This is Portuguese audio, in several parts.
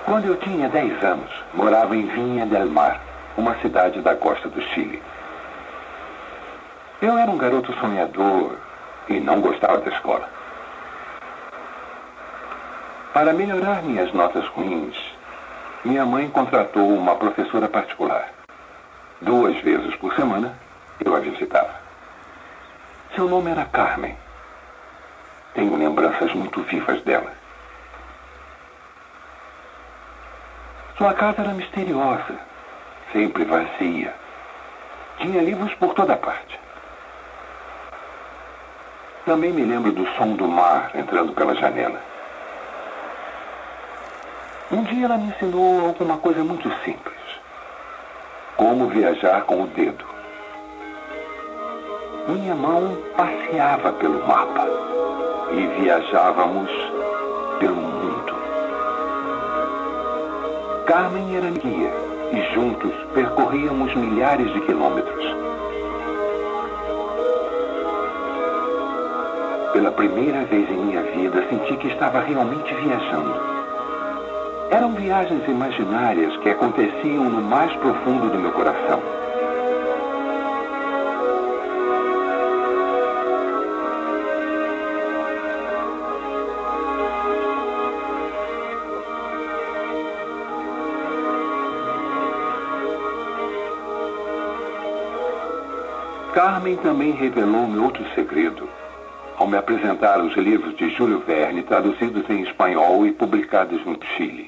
Quando eu tinha 10 anos, morava em Viña del Mar, uma cidade da costa do Chile. Eu era um garoto sonhador e não gostava da escola. Para melhorar minhas notas ruins, minha mãe contratou uma professora particular. 2 vezes por semana, eu a visitava. Seu nome era Carmen. Tenho lembranças muito vivas dela. Sua casa era misteriosa, sempre vazia. Tinha livros por toda parte. Também me lembro do som do mar entrando pela janela. Um dia ela me ensinou alguma coisa muito simples. Como viajar com o dedo. Minha mão passeava pelo mapa e viajávamos pelo mundo. Carmen era guia e juntos percorríamos milhares de quilômetros. Pela primeira vez em minha vida, senti que estava realmente viajando. Eram viagens imaginárias que aconteciam no mais profundo do meu coração. Carmen também revelou-me outro segredo, ao me apresentar os livros de Júlio Verne, traduzidos em espanhol e publicados no Chile.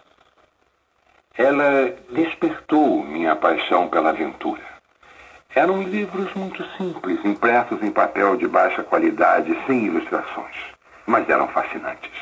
Ela despertou minha paixão pela aventura. Eram livros muito simples, impressos em papel de baixa qualidade, sem ilustrações, mas eram fascinantes.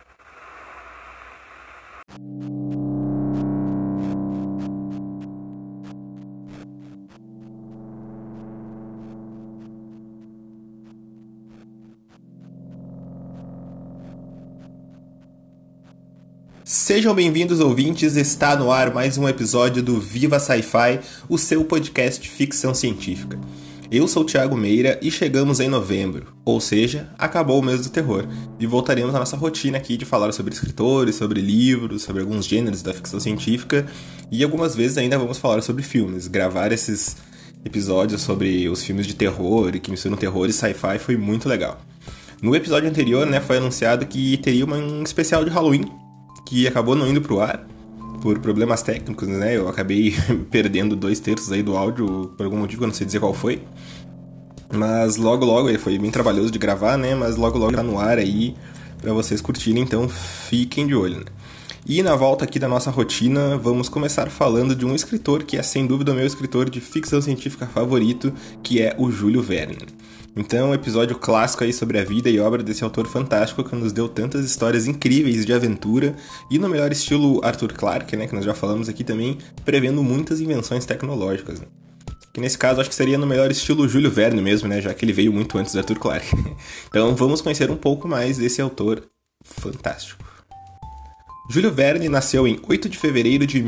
Sejam bem-vindos, ouvintes, está no ar mais um episódio do Viva Sci-Fi, o seu podcast de ficção científica. Eu sou o Thiago Meira e chegamos em novembro, ou seja, acabou o mês do terror, e voltaremos à nossa rotina aqui de falar sobre escritores, sobre livros, sobre alguns gêneros da ficção científica, e algumas vezes ainda vamos falar sobre filmes. Gravar esses episódios sobre os filmes de terror e que misturam terror e sci-fi foi muito legal. No episódio anterior, foi anunciado que teria um especial de Halloween, que acabou não indo pro ar por problemas técnicos, Eu acabei perdendo 2/3 aí do áudio por algum motivo, eu não sei dizer qual foi. Mas logo, ele foi bem trabalhoso de gravar, Mas logo tá no ar aí pra vocês curtirem, então fiquem de olho, E na volta aqui da nossa rotina, vamos começar falando de um escritor que é sem dúvida o meu escritor de ficção científica favorito, que é o Júlio Verne. Então, um episódio clássico aí sobre a vida e obra desse autor fantástico que nos deu tantas histórias incríveis de aventura e no melhor estilo Arthur Clarke, que nós já falamos aqui também, prevendo muitas invenções tecnológicas. Que nesse caso acho que seria no melhor estilo Júlio Verne mesmo, Já que ele veio muito antes do Arthur Clarke. Então, vamos conhecer um pouco mais desse autor fantástico. Júlio Verne nasceu em 8 de fevereiro de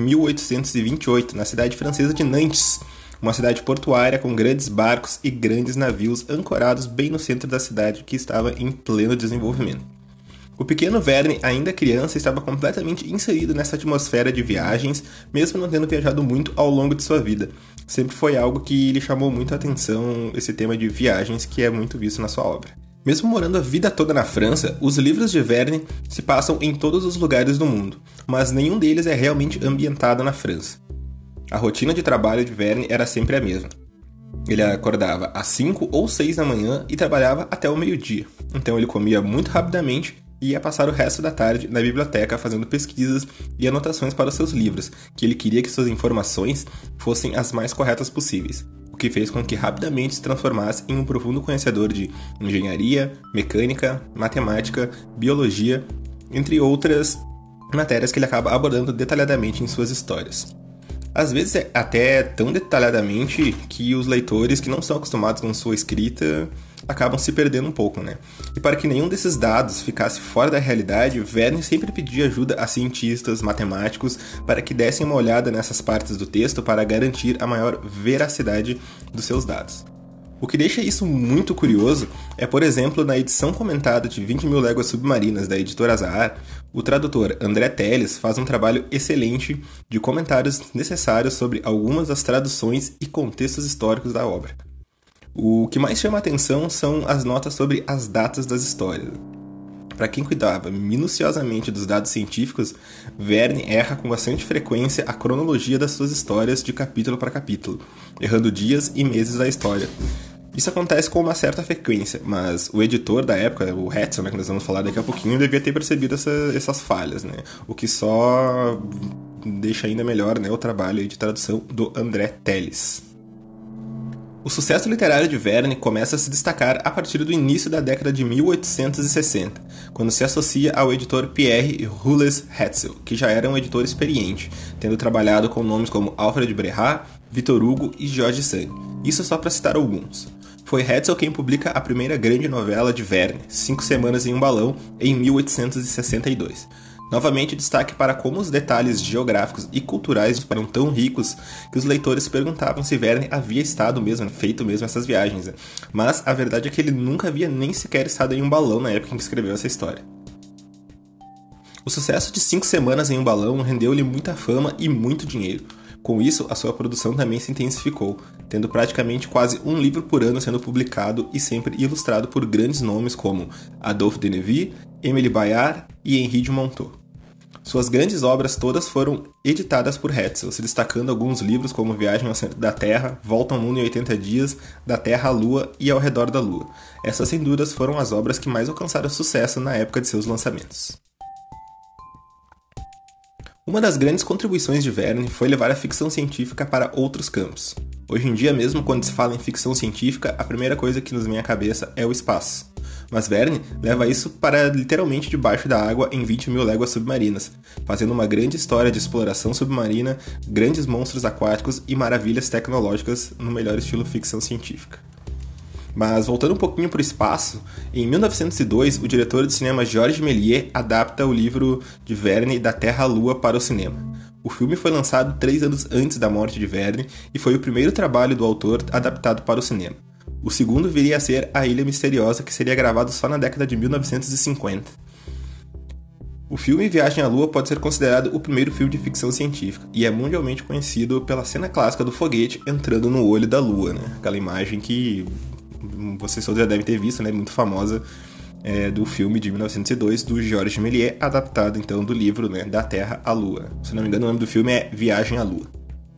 1828, na cidade francesa de Nantes, uma cidade portuária com grandes barcos e grandes navios ancorados bem no centro da cidade, que estava em pleno desenvolvimento. O pequeno Verne, ainda criança, estava completamente inserido nessa atmosfera de viagens, mesmo não tendo viajado muito ao longo de sua vida. Sempre foi algo que lhe chamou muito a atenção, esse tema de viagens, que é muito visto na sua obra. Mesmo morando a vida toda na França, os livros de Verne se passam em todos os lugares do mundo, mas nenhum deles é realmente ambientado na França. A rotina de trabalho de Verne era sempre a mesma. Ele acordava às 5 ou 6 da manhã e trabalhava até o meio-dia. Então ele comia muito rapidamente e ia passar o resto da tarde na biblioteca fazendo pesquisas e anotações para os seus livros, que ele queria que suas informações fossem as mais corretas possíveis, o que fez com que rapidamente se transformasse em um profundo conhecedor de engenharia, mecânica, matemática, biologia, entre outras matérias que ele acaba abordando detalhadamente em suas histórias. Às vezes é até tão detalhadamente que os leitores que não são acostumados com sua escrita acabam se perdendo um pouco, E para que nenhum desses dados ficasse fora da realidade, Verne sempre pedia ajuda a cientistas, matemáticos, para que dessem uma olhada nessas partes do texto para garantir a maior veracidade dos seus dados. O que deixa isso muito curioso é, por exemplo, na edição comentada de 20 Mil Léguas Submarinas da editora Azahar, o tradutor André Teles faz um trabalho excelente de comentários necessários sobre algumas das traduções e contextos históricos da obra. O que mais chama a atenção são as notas sobre as datas das histórias. Para quem cuidava minuciosamente dos dados científicos, Verne erra com bastante frequência a cronologia das suas histórias de capítulo para capítulo, errando dias e meses da história. Isso acontece com uma certa frequência, mas o editor da época, o Hetzel, que nós vamos falar daqui a pouquinho, devia ter percebido essas falhas, né? O que só deixa ainda melhor, né, o trabalho de tradução do André Teles. O sucesso literário de Verne começa a se destacar a partir do início da década de 1860, quando se associa ao editor Pierre Rules Hetzel, que já era um editor experiente, tendo trabalhado com nomes como Alfred Brehart, Victor Hugo e George Sand. Isso só para citar alguns. Foi Hetzel quem publica a primeira grande novela de Verne, 5 Semanas em um Balão, em 1862. Novamente destaque para como os detalhes geográficos e culturais eram tão ricos que os leitores se perguntavam se Verne havia feito mesmo essas viagens. Mas a verdade é que ele nunca havia nem sequer estado em um balão na época em que escreveu essa história. O sucesso de 5 Semanas em um Balão rendeu-lhe muita fama e muito dinheiro. Com isso, a sua produção também se intensificou, tendo praticamente quase um livro por ano sendo publicado e sempre ilustrado por grandes nomes como Adolphe de Neuville, Émile Bayard e Henri de Montaut. Suas grandes obras todas foram editadas por Hetzel, se destacando alguns livros como Viagem ao Centro da Terra, Volta ao Mundo em 80 Dias, Da Terra à Lua e Ao Redor da Lua. Essas, sem dúvidas, foram as obras que mais alcançaram sucesso na época de seus lançamentos. Uma das grandes contribuições de Verne foi levar a ficção científica para outros campos. Hoje em dia, mesmo quando se fala em ficção científica, a primeira coisa que nos vem à cabeça é o espaço. Mas Verne leva isso para literalmente debaixo da água em 20 Mil Léguas Submarinas, fazendo uma grande história de exploração submarina, grandes monstros aquáticos e maravilhas tecnológicas no melhor estilo ficção científica. Mas voltando um pouquinho para o espaço, em 1902 o diretor de cinema Georges Méliès adapta o livro de Verne Da Terra à Lua para o cinema. O filme foi lançado 3 anos antes da morte de Verne e foi o primeiro trabalho do autor adaptado para o cinema. O segundo viria a ser A Ilha Misteriosa, que seria gravado só na década de 1950. O filme Viagem à Lua pode ser considerado o primeiro filme de ficção científica e é mundialmente conhecido pela cena clássica do foguete entrando no olho da Lua, né? Aquela imagem que vocês todos já devem ter visto, né? Muito famosa, do filme de 1902 do Georges Méliès, adaptado então do livro, né? Da Terra à Lua. Se não me engano, o nome do filme é Viagem à Lua.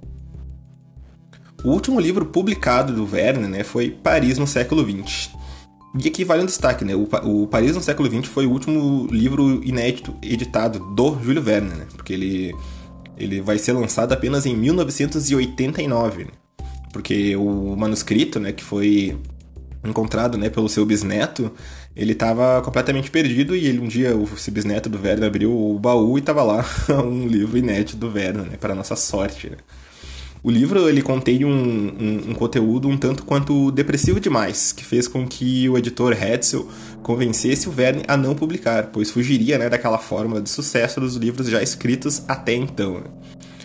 O último livro publicado do Verne, né, foi Paris no século XX. E aqui vale um destaque, né? O Paris no século XX foi o último livro inédito editado do Júlio Verne, né? Porque ele vai ser lançado apenas em 1989. Né? Porque o manuscrito, né, que foi encontrado, né, pelo seu bisneto, ele estava completamente perdido e um dia o bisneto do Verne abriu o baú e estava lá um livro inédito do Verne, né, para nossa sorte. Né? O livro ele contém um conteúdo um tanto quanto depressivo demais, que fez com que o editor Hetzel convencesse o Verne a não publicar, pois fugiria, né, daquela fórmula de sucesso dos livros já escritos até então. Né?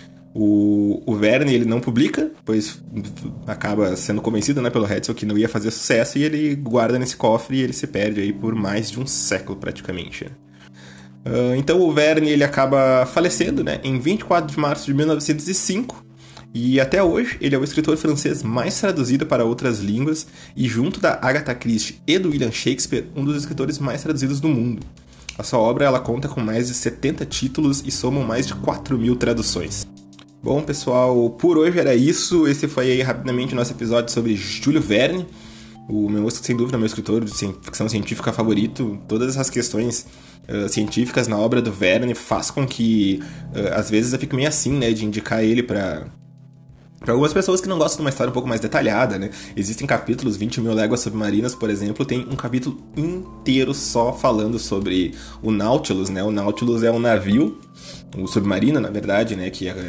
O Verne ele não publica, pois acaba sendo convencido, né, pelo Hetzel que não ia fazer sucesso e ele guarda nesse cofre e ele se perde aí por mais de um século praticamente. Então o Verne ele acaba falecendo, né, em 24 de março de 1905 e até hoje ele é o escritor francês mais traduzido para outras línguas e junto da Agatha Christie e do William Shakespeare, um dos escritores mais traduzidos do mundo. A sua obra ela conta com mais de 70 títulos e soma mais de 4.000 traduções. Bom, pessoal, por hoje era isso. Esse foi aí rapidamente o nosso episódio sobre Júlio Verne, sem dúvida, meu escritor de ficção científica favorito. Todas essas questões científicas na obra do Verne faz com que, às vezes, eu fico meio assim, né, de indicar ele para algumas pessoas que não gostam de uma história um pouco mais detalhada, né? Existem capítulos, 20 Mil Léguas Submarinas, por exemplo, tem um capítulo inteiro só falando sobre o Nautilus, né? O Nautilus é um navio, um submarino, na verdade, né? Que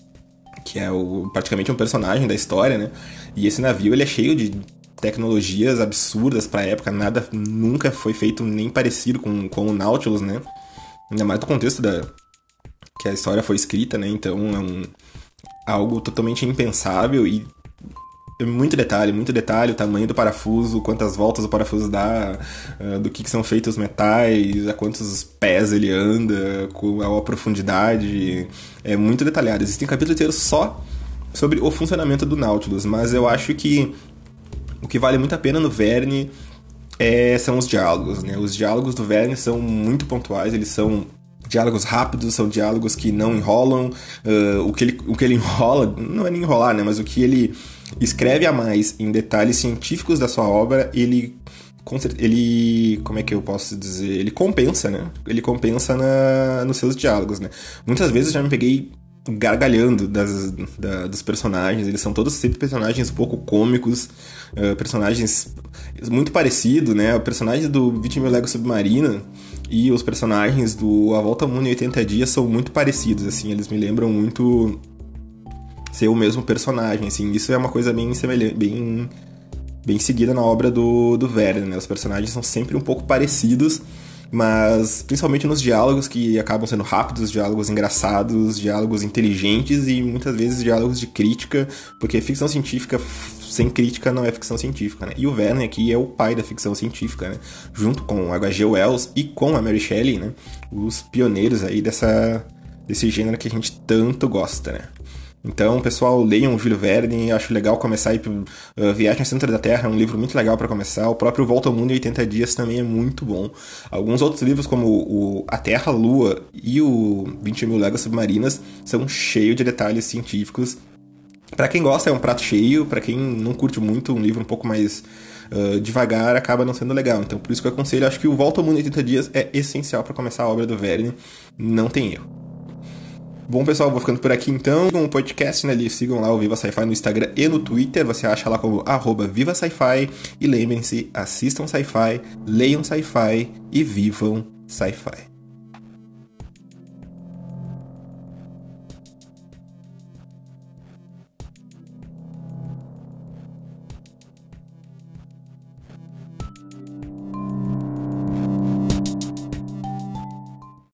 é praticamente um personagem da história, né? E esse navio, ele é cheio de tecnologias absurdas pra época, nada nunca foi feito nem parecido com o Nautilus, né? Ainda mais do contexto que a história foi escrita, né? Então é algo totalmente impensável e muito detalhe, o tamanho do parafuso, quantas voltas o parafuso dá, do que são feitos os metais, a quantos pés ele anda, com a profundidade, é muito detalhado. Existem capítulos inteiros só sobre o funcionamento do Nautilus, mas eu acho que o que vale muito a pena no Verne são os diálogos, né? Os diálogos do Verne são muito pontuais, eles são diálogos rápidos, são diálogos que não enrolam, o que ele enrola, não é nem enrolar, né? Mas o que ele escreve a mais em detalhes científicos da sua obra, ele como é que eu posso dizer? Ele compensa, né? Ele compensa nos seus diálogos, né? Muitas vezes eu já me peguei gargalhando dos personagens, eles são todos sempre personagens um pouco cômicos, personagens muito parecidos, né? O personagem do 20.000 Léguas Submarina e os personagens do A Volta ao Mundo em 80 Dias são muito parecidos, assim, eles me lembram muito ser o mesmo personagem, assim, isso é uma coisa bem semelhante, bem seguida na obra do Verne, né? Os personagens são sempre um pouco parecidos, mas principalmente nos diálogos que acabam sendo rápidos, diálogos engraçados, diálogos inteligentes e muitas vezes diálogos de crítica, porque ficção científica sem crítica não é ficção científica, né? E o Verne aqui é o pai da ficção científica, né? Junto com H.G. Wells e com a Mary Shelley, né? Os pioneiros aí desse gênero que a gente tanto gosta, né? Então, pessoal, leiam o Júlio Verne, acho legal começar aí por Viagem ao Centro da Terra, é um livro muito legal para começar. O próprio Volta ao Mundo em 80 Dias também é muito bom. Alguns outros livros, como A Terra, a Lua e o 20.000 Léguas Submarinas, são cheios de detalhes científicos. Para quem gosta, é um prato cheio. Para quem não curte muito, um livro um pouco mais devagar, acaba não sendo legal. Então, por isso que eu aconselho, acho que o Volta ao Mundo em 80 Dias é essencial para começar a obra do Verne, não tem erro. Bom, pessoal, vou ficando por aqui então. Um podcast, né? Sigam lá o Viva Sci-Fi no Instagram e no Twitter. Você acha lá como @Viva Sci-Fi. E lembrem-se, assistam Sci-Fi, leiam Sci-Fi e vivam Sci-Fi.